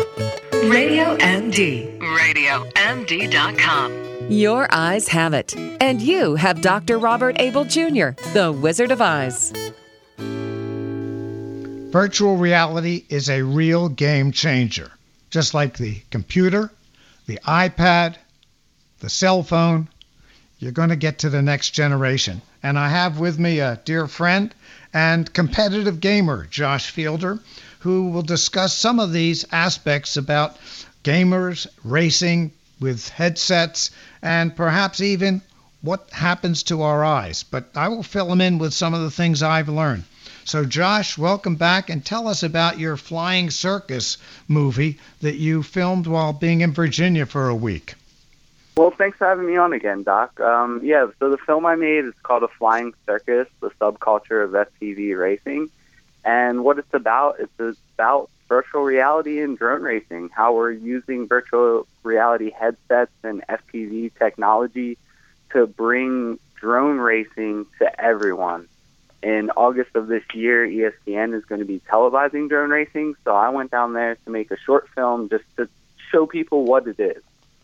Radio MD. RadioMD.com. Your eyes have it. And you have Dr. Robert Abel Jr., the Wizard of Eyes. Virtual reality is a real game changer. Just like the computer, the iPad, the cell phone, you're going to get to the next generation. And I have with me a dear friend and competitive gamer, Josh Fielder, who will discuss some of these aspects about gamers, racing with headsets, and perhaps even what happens to our eyes. But I will fill him in with some of the things I've learned. So Josh, welcome back, and tell us about your Flying Circus movie that you filmed while being in Virginia for a week. Well, thanks for having me on again, Doc. So the film I made is called A Flying Circus, the subculture of FPV racing. And what it's about virtual reality and drone racing, how we're using virtual reality headsets and FPV technology to bring drone racing to everyone. In August of this year, ESPN is going to be televising drone racing, so I went down there to make a short film just to show people what it is.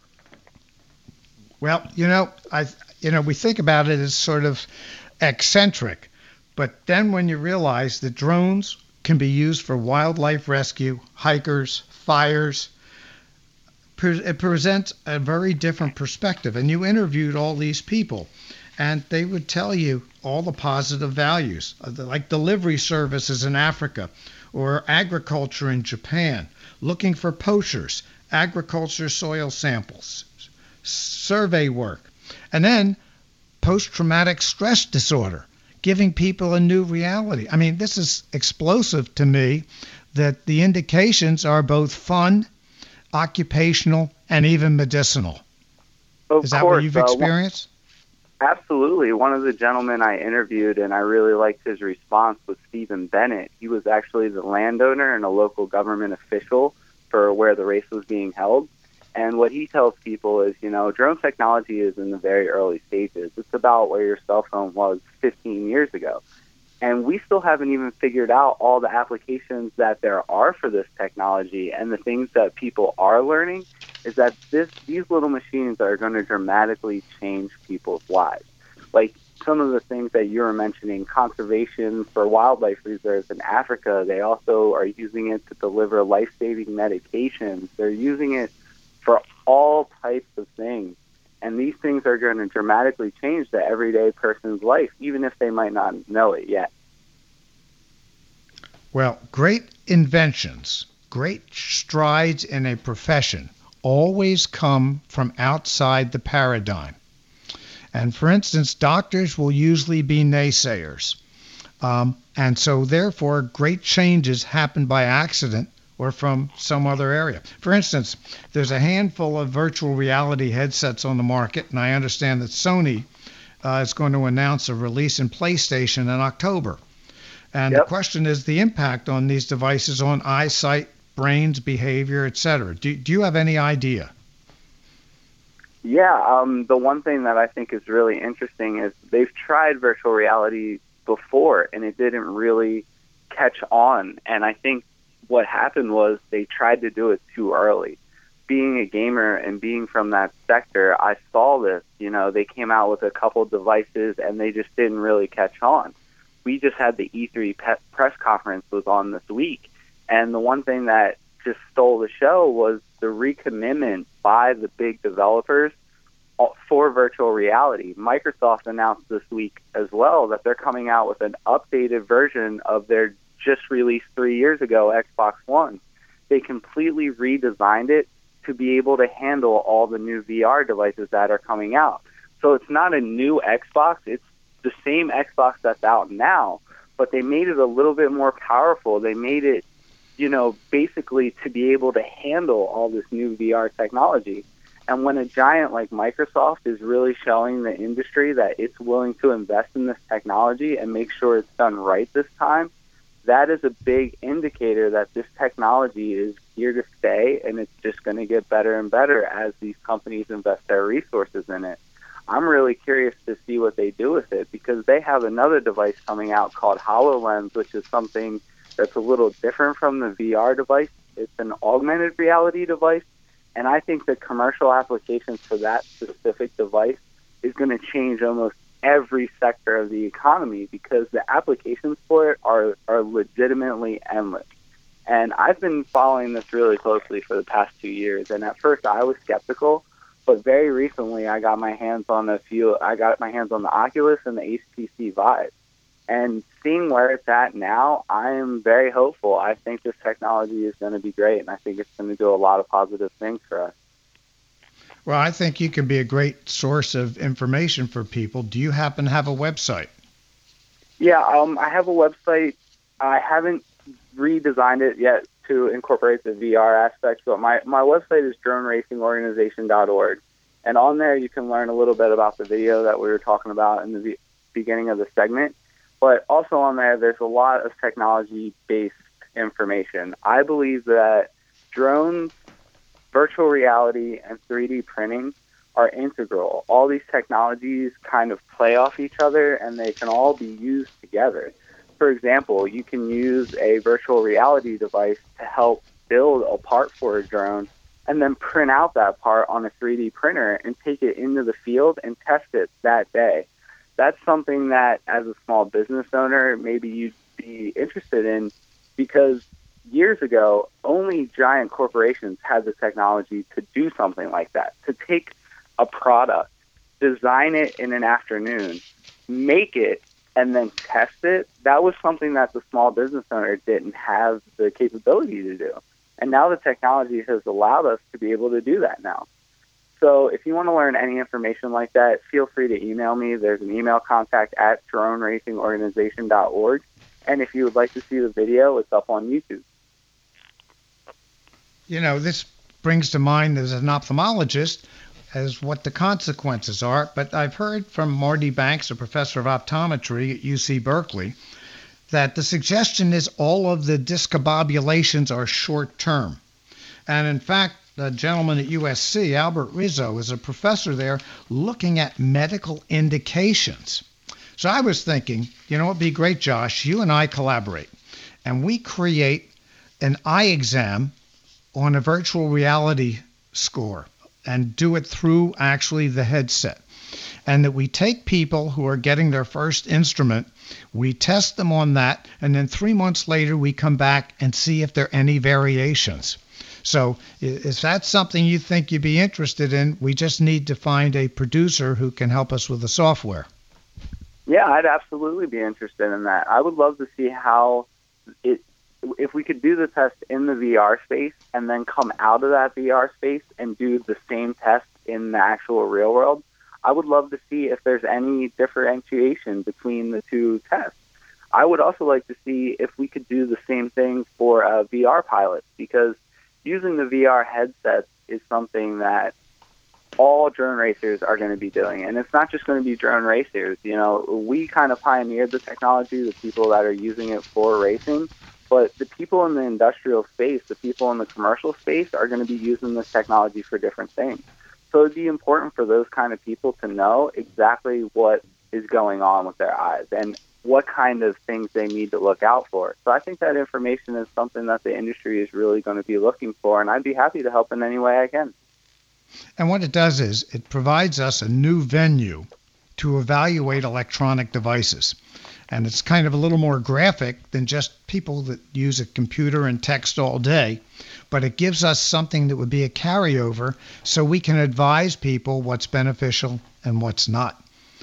Well, we think about it as sort of eccentric, but then when you realize that drones can be used for wildlife rescue, hikers, fires, it presents a very different perspective. And you interviewed all these people, and they would tell you all the positive values, like delivery services in Africa or agriculture in Japan, looking for poachers, agriculture soil samples, survey work, and then post-traumatic stress disorder, giving people a new reality. I mean, this is explosive to me that the indications are both fun, occupational, and even medicinal. Is that what you've experienced? Absolutely. One of the gentlemen I interviewed, and I really liked his response, was Stephen Bennett. He was actually the landowner and a local government official for where the race was being held. And what he tells people is, drone technology is in the very early stages. It's about where your cell phone was 15 years ago. And we still haven't even figured out all the applications that there are for this technology. And the things that people are learning is that these little machines are going to dramatically change people's lives. Like some of the things that you were mentioning, conservation for wildlife reserves in Africa, they also are using it to deliver life-saving medications. They're using it for all types of things. And these things are going to dramatically change the everyday person's life, even if they might not know it yet. Well, great inventions, great strides in a profession always come from outside the paradigm. And for instance, doctors will usually be naysayers. And so therefore, great changes happen by accident or from some other area. For instance, there's a handful of virtual reality headsets on the market, and I understand that Sony is going to announce a release in PlayStation in October. And The question is the impact on these devices on eyesight, brains, behavior, etc. Do you have any idea? Yeah, the one thing that I think is really interesting is they've tried virtual reality before, and it didn't really catch on. And I think what happened was they tried to do it too early. Being a gamer and being from that sector, I saw this. They came out with a couple devices, and they just didn't really catch on. We just had the E3 press conference was on this week, and the one thing that just stole the show was the recommitment by the big developers for virtual reality. Microsoft announced this week as well that they're coming out with an updated version of their just released 3 years ago Xbox One. They completely redesigned it to be able to handle all the new VR devices that are coming out. So it's not a new Xbox, it's the same Xbox that's out now, but they made it a little bit more powerful. They made it, basically to be able to handle all this new VR technology. And when a giant like Microsoft is really showing the industry that it's willing to invest in this technology and make sure it's done right this time, that is a big indicator that this technology is here to stay, and it's just going to get better and better as these companies invest their resources in it. I'm really curious to see what they do with it, because they have another device coming out called HoloLens, which is something that's a little different from the VR device It's an augmented reality device, and I think the commercial applications for that specific device is going to change almost every sector of the economy, because the applications for it are legitimately endless. And I've been following this really closely for the past 2 years, and at first I was skeptical, but very recently I got my hands on the Oculus and the HTC Vive. And seeing where it's at now, I am very hopeful. I think this technology is going to be great, and I think it's going to do a lot of positive things for us. Well, I think you can be a great source of information for people. Do you happen to have a website? Yeah, I have a website. I haven't redesigned it yet to incorporate the VR aspect, but my website is DroneRacingOrganization.org. And on there, you can learn a little bit about the video that we were talking about in the beginning of the segment. But also on there, there's a lot of technology-based information. I believe that drones, virtual reality, and 3D printing are integral. All these technologies kind of play off each other, and they can all be used together. For example, you can use a virtual reality device to help build a part for a drone and then print out that part on a 3D printer and take it into the field and test it that day. That's something that, as a small business owner, maybe you'd be interested in, because years ago, only giant corporations had the technology to do something like that, to take a product, design it in an afternoon, make it, and then test it. That was something that the small business owner didn't have the capability to do. And now the technology has allowed us to be able to do that now. So if you want to learn any information like that, feel free to email me. There's an email contact at DroneRacingOrganization.org. And if you would like to see the video, it's up on YouTube. You know, this brings to mind as an ophthalmologist as what the consequences are. But I've heard from Marty Banks, a professor of optometry at UC Berkeley, that the suggestion is all of the discombobulations are short-term. And in fact, the gentleman at USC, Albert Rizzo, is a professor there looking at medical indications. So I was thinking, you know, it'd be great, Josh, you and I collaborate, and we create an eye exam on a virtual reality score and do it through actually the headset. And that we take people who are getting their first instrument, we test them on that, and then 3 months later we come back and see if there are any variations. So is that something you think you'd be interested in? We just need to find a producer who can help us with the software. Yeah, I'd absolutely be interested in that. I would love to see how if we could do the test in the VR space and then come out of that VR space and do the same test in the actual real world. I would love to see if there's any differentiation between the two tests. I would also like to see if we could do the same thing for VR pilots, because using the VR headsets is something that all drone racers are going to be doing. And it's not just going to be drone racers. You know, we kind of pioneered the technology, the people that are using it for racing. But the people in the industrial space, the people in the commercial space are going to be using this technology for different things. So it'd be important for those kind of people to know exactly what is going on with their eyes and what kind of things they need to look out for. So I think that information is something that the industry is really going to be looking for, and I'd be happy to help in any way I can. And what it does is it provides us a new venue to evaluate electronic devices. And it's kind of a little more graphic than just people that use a computer and text all day, but it gives us something that would be a carryover so we can advise people what's beneficial and what's not.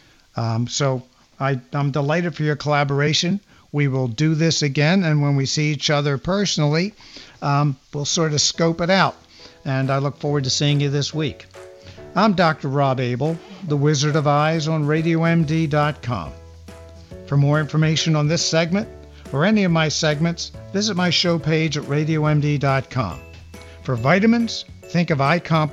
So I'm delighted for your collaboration. We will do this again, and when we see each other personally, we'll sort of scope it out. And I look forward to seeing you this week. I'm Dr. Rob Abel, the Wizard of Eyes on RadioMD.com. For more information on this segment or any of my segments, visit my show page at RadioMD.com. For vitamins, think of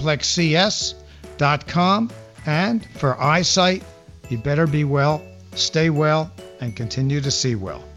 iComplexCS.com. And for eyesight, you better be well, stay well, and continue to see well.